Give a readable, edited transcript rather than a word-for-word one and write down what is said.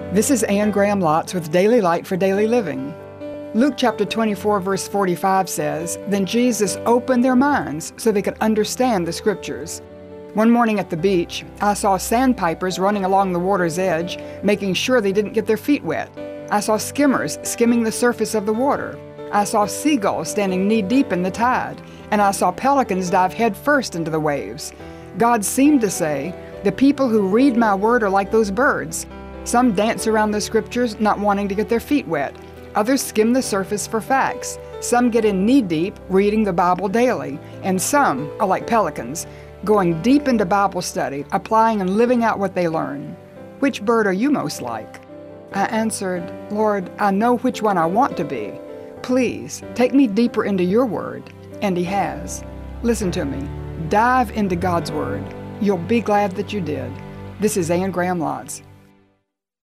This is Anne Graham Lotz with Daily Light for Daily Living. Luke chapter 24, verse 45 says, "Then Jesus opened their minds so they could understand the Scriptures." One morning at the beach, I saw sandpipers running along the water's edge, making sure they didn't get their feet wet. I saw skimmers skimming the surface of the water. I saw seagulls standing knee-deep in the tide, and I saw pelicans dive headfirst into the waves. God seemed to say, "The people who read my word are like those birds. Some dance around the Scriptures, not wanting to get their feet wet. Others skim the surface for facts. Some get in knee-deep, reading the Bible daily. And some are like pelicans, going deep into Bible study, applying and living out what they learn." Which bird are you most like? I answered, "Lord, I know which one I want to be. Please, take me deeper into your word." And He has. Listen to me. Dive into God's word. You'll be glad that you did. This is Anne Graham Lotz.